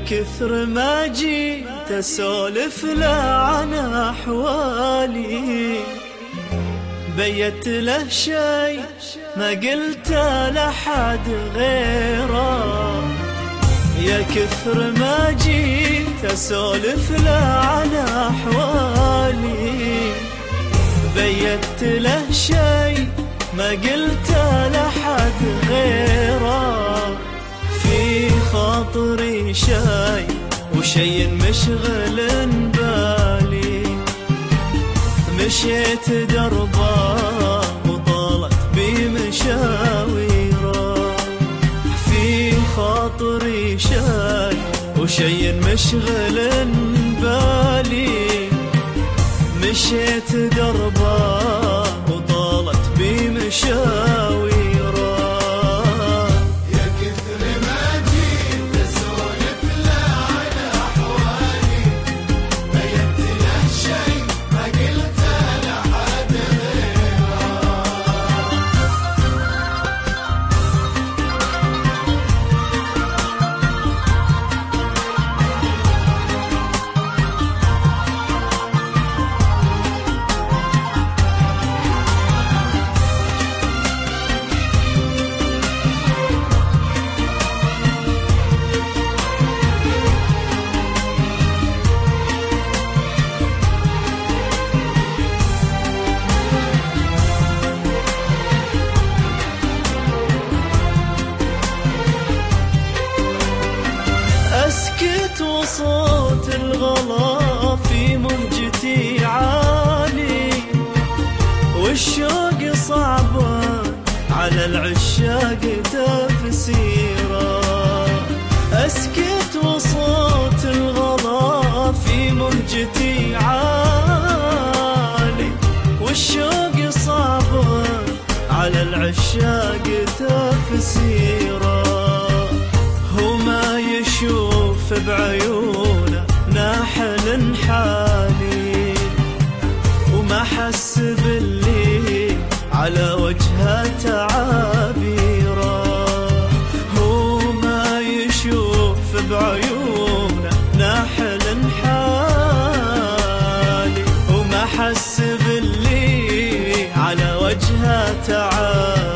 كثر ما جيت اسولف له عن احوالي، بيت له شي ما قلته لحد غيره. يا كثر ما جيت اسولف له عن احوالي، بيت له شي ما قلته لحد غيره. في خاطري شي وشي مشغل بالي، مشيت دربه وطالت بي مشاويره. في خاطري شي وشي مشغل بالي، مشيت دربه وطالت بي مشاويره. اسكت وصوت الغلا في موجتي عالي، والشوق صعبان على العشاق تفسيره. اسكت وصوت الغلا في موجتي عالي، والشوق صعبان على العشاق تفسيره. هو ما يشوف بعيونه ناحل حالي، وما حس باللي على وجهه تعابيره. هو ما يشوف بعيونه ناحل حالي، وما حس باللي على وجهه تعابيره.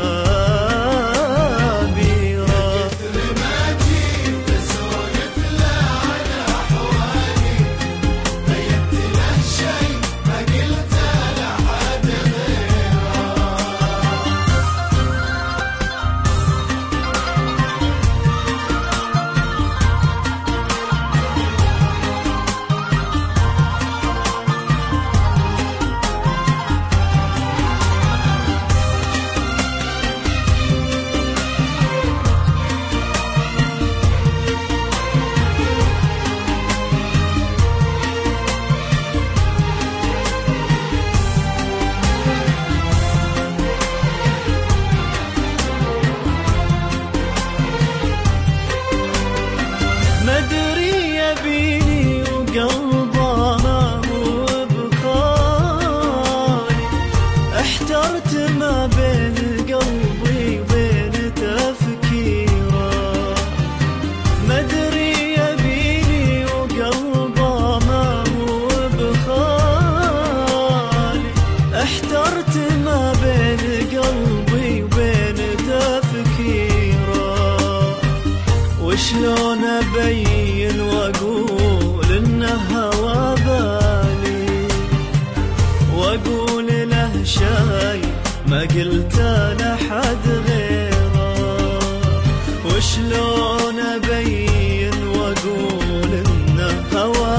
احترت ما بين قلبي وبين تفكيره. مدري يبيني وقلبه ما هو بخالي، احترت ما بين قلبي وبين تفكيره. وشلون ابين واقول انه هوى بالي، واقول له شي ما قلته لحد غيره. وشلون ابين واقول انه هوى